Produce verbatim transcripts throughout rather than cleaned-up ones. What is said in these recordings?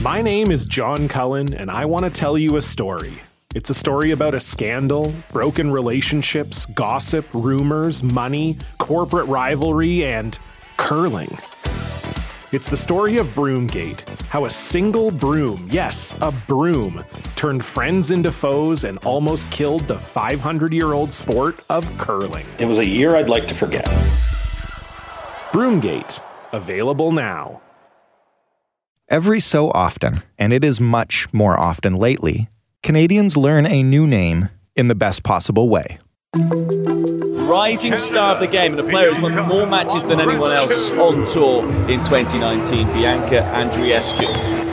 My name is John Cullen, and I want to tell you a story. It's a story about a scandal, broken relationships, gossip, rumors, money, corporate rivalry, and curling. It's the story of Broomgate, how a single broom, yes, a broom, turned friends into foes and almost killed the five hundred year old sport of curling. It was a year I'd like to forget. Broomgate, available now. Every so often, and it is much more often lately, Canadians learn a new name in the best possible way. Rising star of the game and a player who's won more matches than anyone else on tour in twenty nineteen, Bianca Andreescu.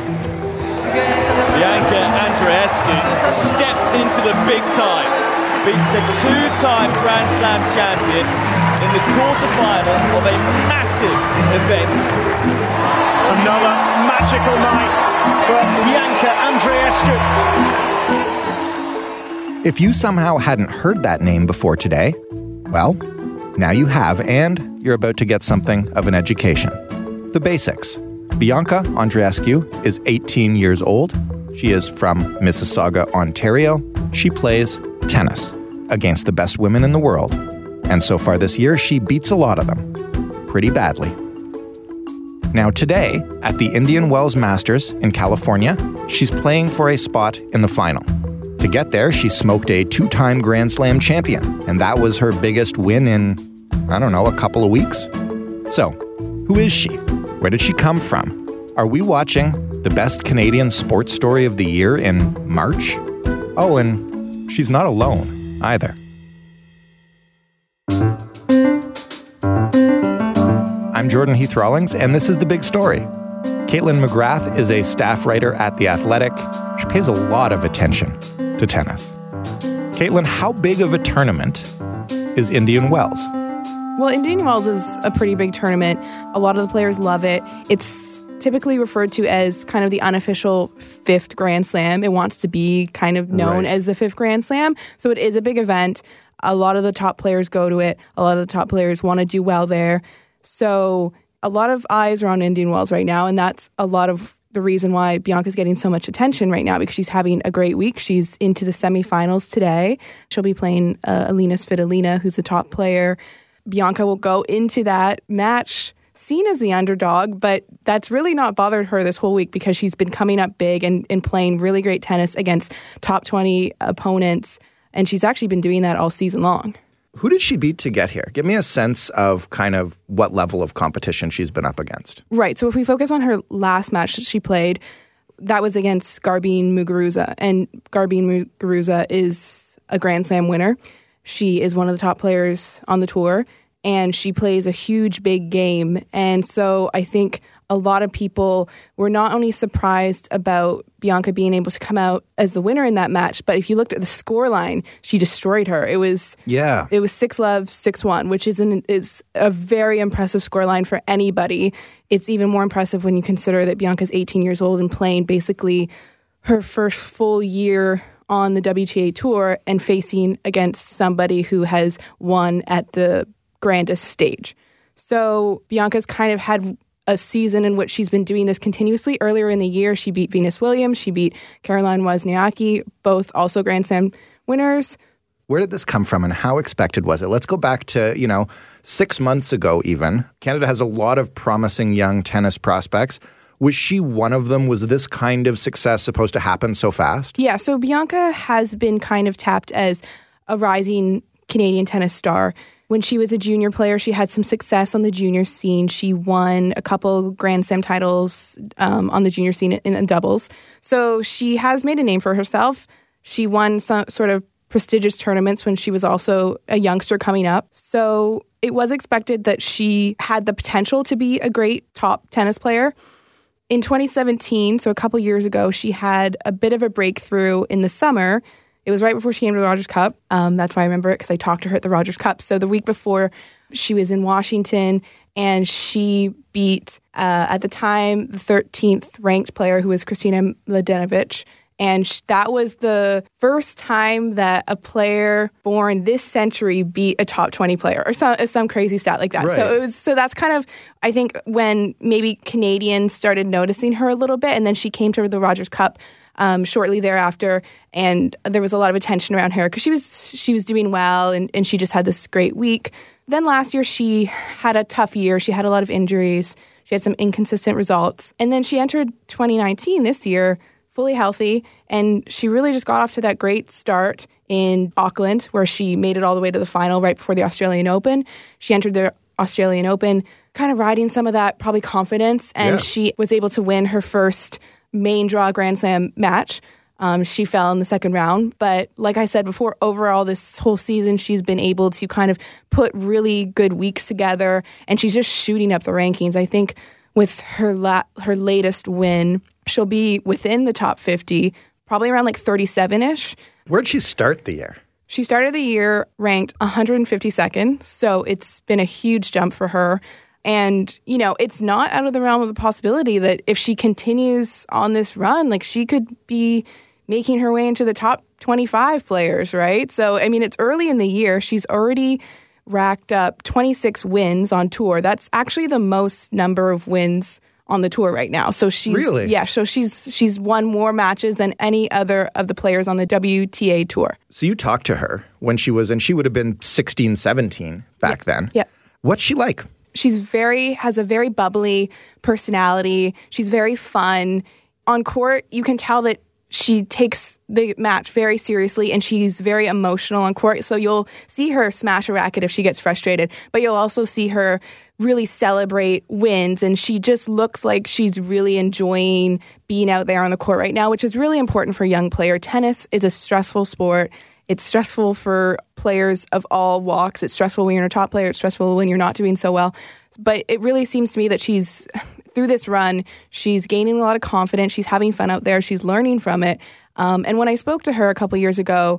Bianca Andreescu steps into the big time, beats a two-time Grand Slam champion in the quarterfinal of a massive event. Another magical night for Bianca Andreescu. If you somehow hadn't heard that name before today, well, now you have, and you're about to get something of an education. The basics. Bianca Andreescu is eighteen years old. She is from Mississauga, Ontario. She plays tennis against the best women in the world. And so far this year, she beats a lot of them. Pretty badly. Now today, at the Indian Wells Masters in California, she's playing for a spot in the final. To get there, she smoked a two-time Grand Slam champion, and that was her biggest win in, I don't know, a couple of weeks. So, who is she? Where did she come from? Are we watching the best Canadian sports story of the year in March? Oh, and she's not alone either. I'm Jordan Heath Rawlings, and this is The Big Story. Caitlin McGrath is a staff writer at The Athletic. She pays a lot of attention to tennis. Caitlin, how big of a tournament is Indian Wells? Well, Indian Wells is a pretty big tournament. A lot of the players love it. It's typically referred to as kind of the unofficial fifth Grand Slam. It wants to be kind of known right. as the fifth Grand Slam. So it is a big event. A lot of the top players go to it. A lot of the top players want to do well there. So a lot of eyes are on Indian Wells right now, and that's a lot of the reason why Bianca's getting so much attention right now, because she's having a great week. She's into the semifinals today. She'll be playing uh, Alina Svitolina, who's a top player. Bianca will go into that match seen as the underdog, but that's really not bothered her this whole week because she's been coming up big and, and playing really great tennis against top twenty opponents, and she's actually been doing that all season long. Who did she beat to get here? Give me a sense of kind of what level of competition she's been up against. Right. So if we focus on her last match that she played, that was against Garbine Muguruza. And Garbine Muguruza is a Grand Slam winner. She is one of the top players on the tour, and she plays a huge, big game. And so I think a lot of people were not only surprised about Bianca being able to come out as the winner in that match, but if you looked at the scoreline, she destroyed her. It was yeah, it was six love, six one, which is an, is a very impressive scoreline for anybody. It's even more impressive when you consider that Bianca's eighteen years old and playing basically her first full year on the W T A Tour and facing against somebody who has won at the grandest stage. So Bianca's kind of had a season in which she's been doing this continuously. Earlier in the year, she beat Venus Williams. She beat Caroline Wozniacki, both also Grand Slam winners. Where did this come from and how expected was it? Let's go back to, you know, six months ago even. Canada has a lot of promising young tennis prospects. Was she one of them? Was this kind of success supposed to happen so fast? Yeah, so Bianca has been kind of tapped as a rising Canadian tennis star. When she was a junior player, she had some success on the junior scene. She won a couple Grand Slam titles um, on the junior scene in, in doubles. So she has made a name for herself. She won some sort of prestigious tournaments when she was also a youngster coming up. So it was expected that she had the potential to be a great top tennis player. In twenty seventeen, so a couple years ago, she had a bit of a breakthrough in the summer. It was right before she came to the Rogers Cup. Um, that's why I remember it, because I talked to her at the Rogers Cup. So the week before, she was in Washington, and she beat, uh, at the time, the thirteenth ranked player, who was Kristina Mladenovic. And sh- that was the first time that a player born this century beat a top twenty player, or some some crazy stat like that. Right. So it was so that's kind of, I think, when maybe Canadians started noticing her a little bit, and then she came to the Rogers Cup um, shortly thereafter, and there was a lot of attention around her because she was she was doing well, and, and she just had this great week. Then last year she had a tough year. She had a lot of injuries. She had some inconsistent results, and then she entered twenty nineteen this year fully healthy, and she really just got off to that great start in Auckland, where she made it all the way to the final right before the Australian Open. She entered the Australian Open kind of riding some of that probably confidence, and yeah. she was able to win her first main draw Grand Slam match. Um, she fell in the second round, but like I said before, overall this whole season she's been able to kind of put really good weeks together, and she's just shooting up the rankings. I think with her la- her latest win, she'll be within the top fifty, probably around like thirty-seven-ish. Where'd she start the year? She started the year ranked one hundred fifty-second, so it's been a huge jump for her. And, you know, it's not out of the realm of the possibility that if she continues on this run, like she could be making her way into the top twenty-five players, right? So, I mean, it's early in the year. She's already racked up twenty-six wins on tour. That's actually the most number of wins on the tour right now. So she's really? yeah, so she's she's won more matches than any other of the players on the W T A tour. So you talked to her when she was, and she would have been sixteen, seventeen back yeah. then. Yeah. What's she like? She's very has a very bubbly personality. She's very fun. On court, you can tell that she takes the match very seriously, and she's very emotional on court. So you'll see her smash a racket if she gets frustrated, but you'll also see her really celebrate wins, and she just looks like she's really enjoying being out there on the court right now, which is really important for a young player. Tennis is a stressful sport. It's stressful for players of all walks. It's stressful when you're a top player. It's stressful when you're not doing so well. But it really seems to me that she's, through this run, she's gaining a lot of confidence. She's having fun out there. She's learning from it. Um, and when I spoke to her a couple years ago,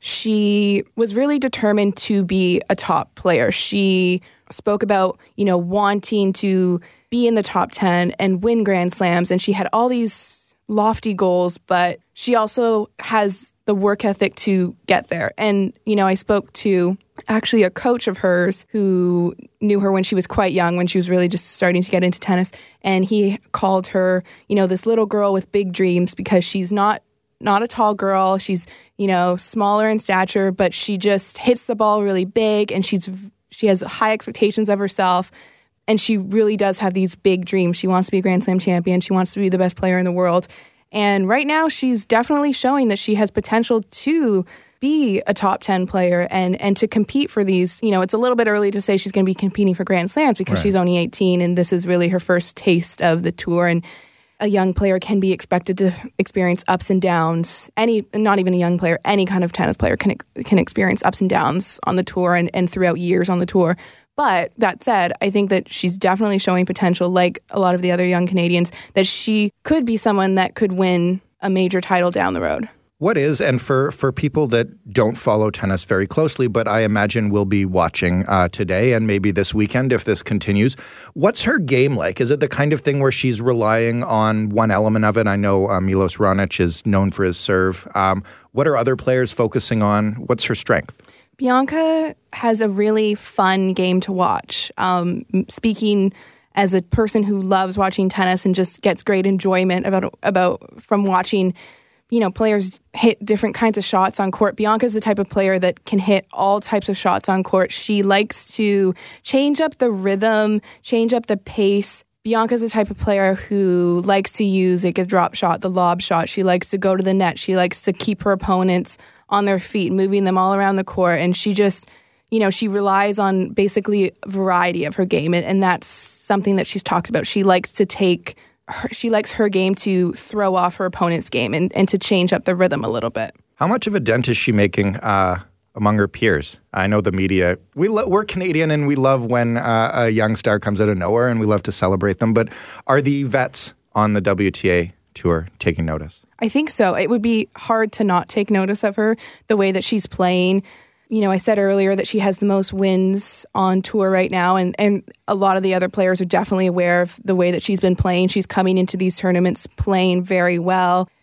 she was really determined to be a top player. She spoke about, you know, wanting to be in the top ten and win Grand Slams. And she had all these lofty goals, but she also has the work ethic to get there. And, you know, I spoke to actually a coach of hers who knew her when she was quite young, when she was really just starting to get into tennis. And he called her, you know, this little girl with big dreams, because she's not not a tall girl. She's, you know, smaller in stature, but she just hits the ball really big, and she's she has high expectations of herself. And she really does have these big dreams. She wants to be a Grand Slam champion. She wants to be the best player in the world. And right now, she's definitely showing that she has potential to be a top ten player and and to compete for these. You know, it's a little bit early to say she's going to be competing for Grand Slams because right. she's only eighteen, and this is really her first taste of the tour. And a young player can be expected to experience ups and downs. Any, not even a young player, any kind of tennis player can can experience ups and downs on the tour and, and throughout years on the tour. But that said, I think that she's definitely showing potential, like a lot of the other young Canadians, that she could be someone that could win a major title down the road. What is, and for, for people that don't follow tennis very closely, but I imagine will be watching uh, today and maybe this weekend if this continues, what's her game like? Is it the kind of thing where she's relying on one element of it? I know uh, Milos Raonic is known for his serve. Um, what are other players focusing on? What's her strength? Bianca has a really fun game to watch. Um, speaking as a person who loves watching tennis and just gets great enjoyment about about from watching, you know, players hit different kinds of shots on court. Bianca's the type of player that can hit all types of shots on court. She likes to change up the rhythm, change up the pace. Bianca's the type of player who likes to use like a drop shot, the lob shot. She likes to go to the net. She likes to keep her opponents on their feet, moving them all around the court. And she just, you know, she relies on basically a variety of her game. And, and that's something that she's talked about. She likes to take, her, she likes her game to throw off her opponent's game and, and to change up the rhythm a little bit. How much of a dent is she making uh, among her peers? I know the media, we lo- we're Canadian and we love when uh, a young star comes out of nowhere and we love to celebrate them. But are the vets on the W T A tour taking notice? I think so. It would be hard to not take notice of her, the way that she's playing. You know, I said earlier that she has the most wins on tour right now, and, and a lot of the other players are definitely aware of the way that she's been playing. She's coming into these tournaments playing very well.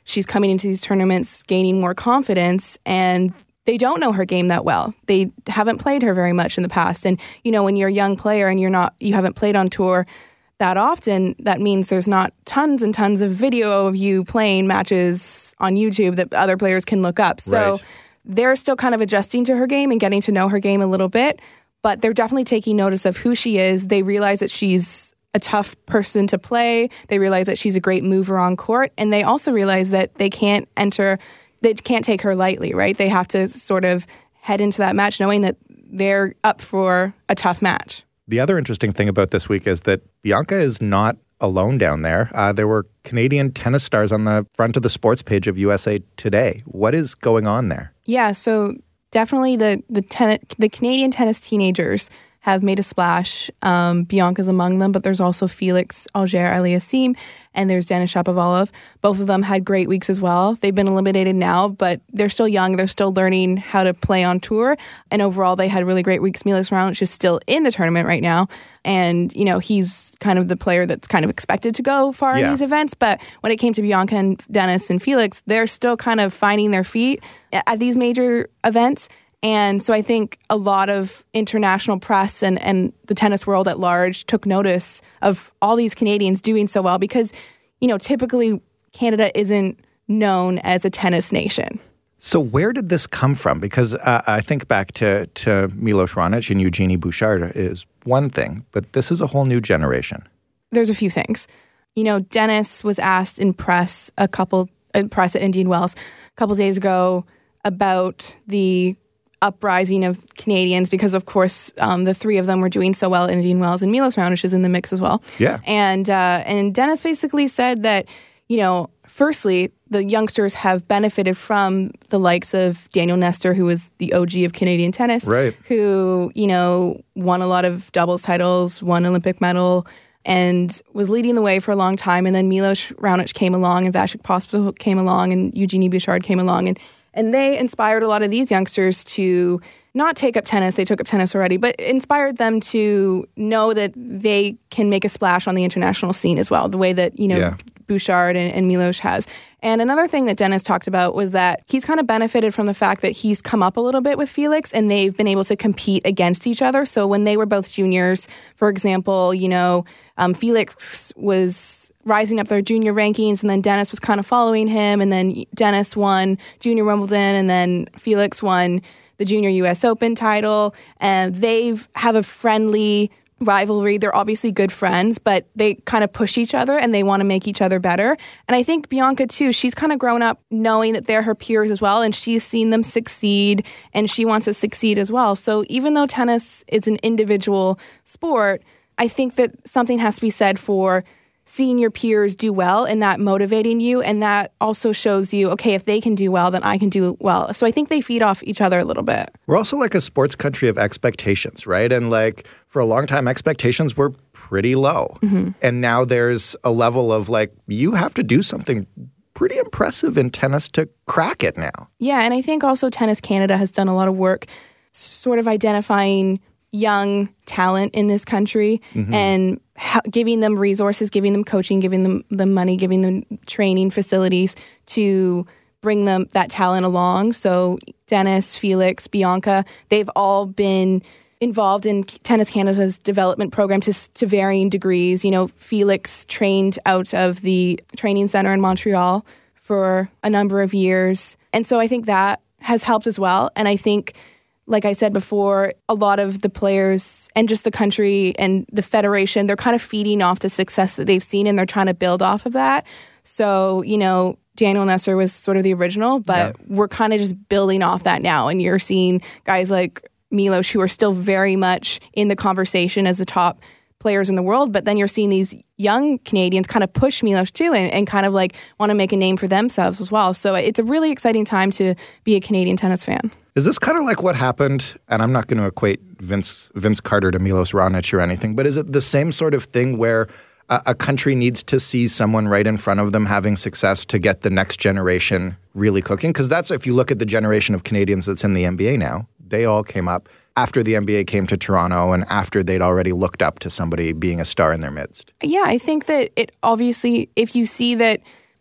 she's coming into these tournaments gaining more confidence, and they don't know her game that well. They haven't played her very much in the past. And, you know, when you're a young player and you're not, you haven't played on tour that often, that means there's not tons and tons of video of you playing matches on YouTube that other players can look up. So Right. they're still kind of adjusting to her game and getting to know her game a little bit, but they're definitely taking notice of who she is. They realize that she's a tough person to play. They realize that she's a great mover on court. And they also realize that they can't enter, they can't take her lightly, right? They have to sort of head into that match knowing that they're up for a tough match. The other interesting thing about this week is that Bianca is not alone down there. Uh, there were Canadian tennis stars on the front of the sports page of U S A Today. What is going on there? Yeah, so definitely the the, ten- the Canadian tennis teenagers have made a splash. Um, Bianca's among them, but there's also Felix Auger-Aliassime and there's Denis Shapovalov. Both of them had great weeks as well. They've been eliminated now, but they're still young. They're still learning how to play on tour. And overall, they had really great weeks. Milos Raonic is still in the tournament right now. And, you know, he's kind of the player that's kind of expected to go far Yeah. in these events. But when it came to Bianca and Denis and Felix, they're still kind of finding their feet at these major events. And so I think a lot of international press and, and the tennis world at large took notice of all these Canadians doing so well because, you know, typically Canada isn't known as a tennis nation. So where did this come from? Because uh, I think back to, to Milos Raonic and Eugenie Bouchard is one thing, but this is a whole new generation. There's a few things. You know, Denis was asked in press a couple in press at Indian Wells a couple days ago about the uprising of Canadians because, of course, um, the three of them were doing so well at Indian Wells, and Milos Raonic is in the mix as well. Yeah. And uh, and Denis basically said that, you know, firstly, the youngsters have benefited from the likes of Daniel Nestor, who was the O G of Canadian tennis, Right. who, you know, won a lot of doubles titles, won Olympic medal, and was leading the way for a long time. And then Milos Raonic came along, and Vasek Pospisil came along, and Eugenie Bouchard came along, and And they inspired a lot of these youngsters to not take up tennis. They took up tennis already, but inspired them to know that they can make a splash on the international scene as well, the way that, you know, Yeah. Bouchard and, and Milos has. And another thing that Denis talked about was that he's kind of benefited from the fact that he's come up a little bit with Felix and they've been able to compete against each other. So when they were both juniors, for example, you know, um, Felix was rising up their junior rankings, and then Denis was kind of following him, and then Denis won Junior Wimbledon, and then Felix won the Junior U S Open title, and they have a friendly rivalry. They're obviously good friends, but they kind of push each other, and they want to make each other better. And I think Bianca, too, she's kind of grown up knowing that they're her peers as well, and she's seen them succeed, and she wants to succeed as well. So even though tennis is an individual sport, I think that something has to be said for seeing your peers do well and that motivating you, and that also shows you, okay, if they can do well, then I can do well. So I think they feed off each other a little bit. We're also like a sports country of expectations, right? And like for a long time, expectations were pretty low. Mm-hmm. And now there's a level of like, you have to do something pretty impressive in tennis to crack it now. Yeah, and I think also Tennis Canada has done a lot of work sort of identifying young talent in this country mm-hmm. and ha- giving them resources, giving them coaching, giving them the money, giving them training facilities to bring them that talent along. So Denis, Felix, Bianca, they've all been involved in Tennis Canada's development program to, to varying degrees. You know, Felix trained out of the training center in Montreal for a number of years. And so I think that has helped as well. And I think, like I said before, a lot of the players and just the country and the federation, they're kind of feeding off the success that they've seen, and they're trying to build off of that. So, you know, Daniel Nestor was sort of the original, but yeah. we're kind of just building off that now. And you're seeing guys like Milos who are still very much in the conversation as the top players in the world, but then you're seeing these young Canadians kind of push Milos too and, and kind of like want to make a name for themselves as well. So it's a really exciting time to be a Canadian tennis fan. Is this kind of like what happened, and I'm not going to equate Vince Vince Carter to Milos Raonic or anything, but is it the same sort of thing where a, a country needs to see someone right in front of them having success to get the next generation really cooking? Because that's, if you look at the generation of Canadians that's in the N B A now, they all came up after the N B A came to Toronto and after they'd already looked up to somebody being a star in their midst. Yeah, I think that it obviously, if you see that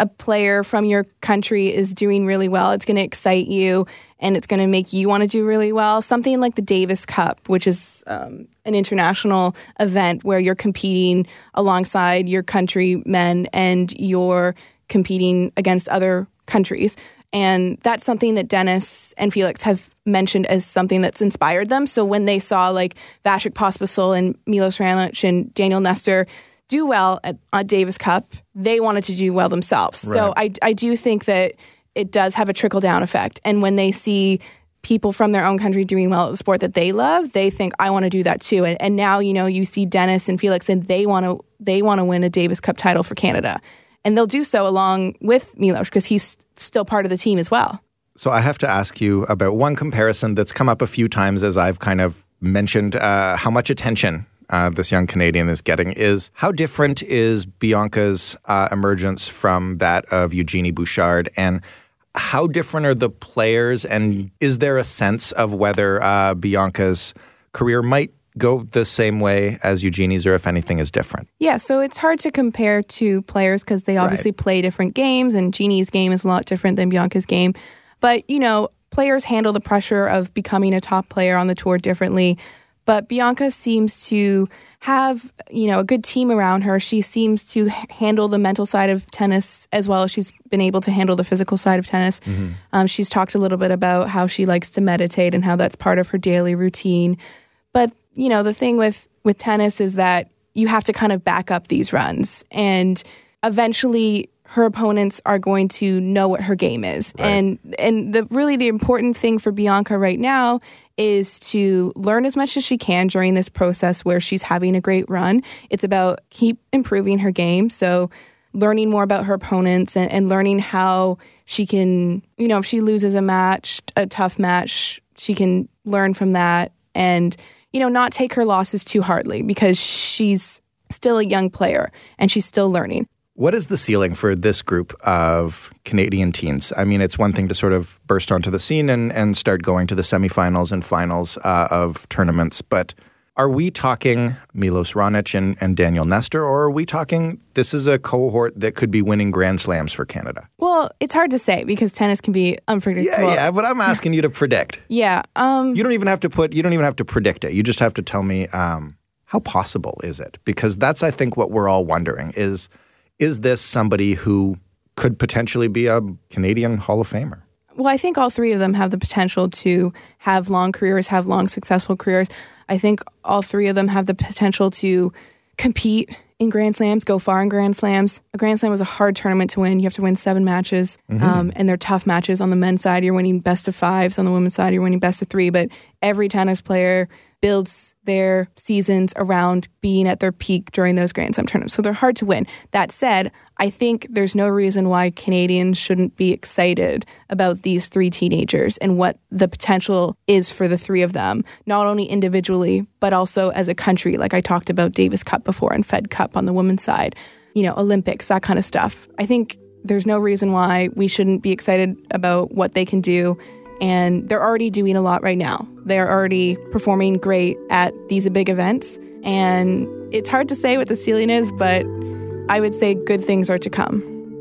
a player from your country is doing really well, it's going to excite you and it's going to make you want to do really well. Something like the Davis Cup, which is um, an international event where you're competing alongside your countrymen and you're competing against other countries. And that's something that Denis and Felix have mentioned as something that's inspired them. So when they saw like Vasek Pospisil and Milos Raonic and Daniel Nestor do well at, at Davis Cup, they wanted to do well themselves. Right. So I, I do think that it does have a trickle-down effect. And when they see people from their own country doing well at the sport that they love, they think, I want to do that too. And, and now, you know, you see Denis and Felix and they want to they want to win a Davis Cup title for Canada. And they'll do so along with Milos because he's still part of the team as well. So I have to ask you about one comparison that's come up a few times as I've kind of mentioned uh, how much attention uh, this young Canadian is getting. Is how different is Bianca's uh, emergence from that of Eugenie Bouchard, and how different are the players, and is there a sense of whether uh, Bianca's career might go the same way as Eugenie's, or if anything is different? Yeah, so it's hard to compare two players because they obviously right. play different games, and Jeannie's game is a lot different than Bianca's game. But, you know, players handle the pressure of becoming a top player on the tour differently. But Bianca seems to have, you know, a good team around her. She seems to handle the mental side of tennis as well as she's been able to handle the physical side of tennis. Mm-hmm. Um, she's talked a little bit about how she likes to meditate and how that's part of her daily routine. But you know, the thing with, with tennis is that you have to kind of back up these runs. And eventually her opponents are going to know what her game is. Right. And and the really the important thing for Bianca right now is to learn as much as she can during this process where she's having a great run. It's about keep improving her game. So learning more about her opponents and, and learning how she can, you know, if she loses a match, a tough match, she can learn from that and you know, not take her losses too hardly because she's still a young player and she's still learning. What is the ceiling for this group of Canadian teens? I mean, it's one thing to sort of burst onto the scene and, and start going to the semifinals and finals uh, of tournaments, but are we talking Milos Raonic and, and Daniel Nestor, or are we talking this is a cohort that could be winning Grand Slams for Canada? Well, it's hard to say because tennis can be unpredictable. Yeah, yeah, but I'm asking you to predict. yeah. Um, you don't even have to put, you don't even have to predict it. You just have to tell me um, how possible is it? Because that's, I think, what we're all wondering is, is this somebody who could potentially be a Canadian Hall of Famer? Well, I think all three of them have the potential to have long careers, have long, successful careers. I think all three of them have the potential to compete in Grand Slams, go far in Grand Slams. A Grand Slam is a hard tournament to win. You have to win seven matches, mm-hmm. um, and they're tough matches. On the men's side, you're winning best of fives. On the women's side, you're winning best of three. But every tennis player builds their seasons around being at their peak during those Grand Slam tournaments. So they're hard to win. That said, I think there's no reason why Canadians shouldn't be excited about these three teenagers and what the potential is for the three of them, not only individually, but also as a country. Like I talked about Davis Cup before and Fed Cup on the women's side, you know, Olympics, that kind of stuff. I think there's no reason why we shouldn't be excited about what they can do. And they're already doing a lot right now. They're already performing great at these big events. And it's hard to say what the ceiling is, but I would say good things are to come.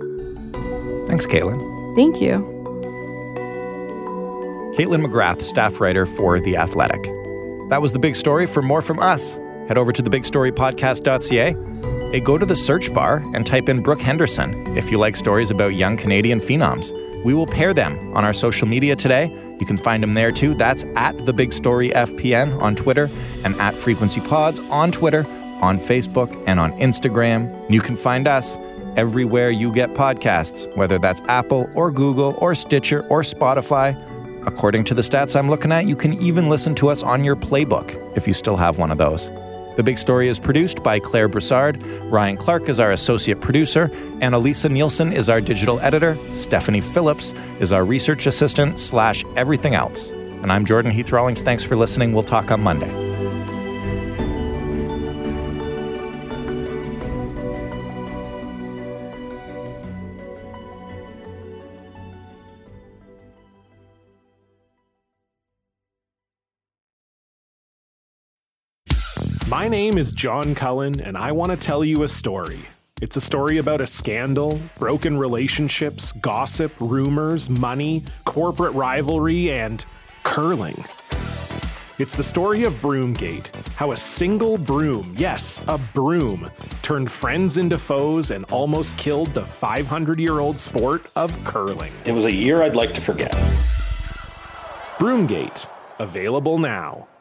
Thanks, Caitlin. Thank you. Caitlin McGrath, staff writer for The Athletic. That was The Big Story. For more from us, head over to the big story podcast dot c a. Hey, go to the search bar and type in Brooke Henderson if you like stories about young Canadian phenoms. We will pair them on our social media today. You can find them there too. That's at The Big Story F P N on Twitter and at Frequency Pods on Twitter, on Facebook, and on Instagram. You can find us everywhere you get podcasts, whether that's Apple or Google or Stitcher or Spotify. According to the stats I'm looking at, you can even listen to us on your Playbook if you still have one of those. The Big Story is produced by Claire Broussard. Ryan Clark is our associate producer. Annalisa Nielsen is our digital editor. Stephanie Phillips is our research assistant slash everything else. And I'm Jordan Heath Rawlings. Thanks for listening. We'll talk on Monday. My name is John Cullen, and I want to tell you a story. It's a story about a scandal, broken relationships, gossip, rumors, money, corporate rivalry, and curling. It's the story of Broomgate, how a single broom, yes, a broom, turned friends into foes and almost killed the five hundred year old sport of curling. It was a year I'd like to forget. Broomgate, available now.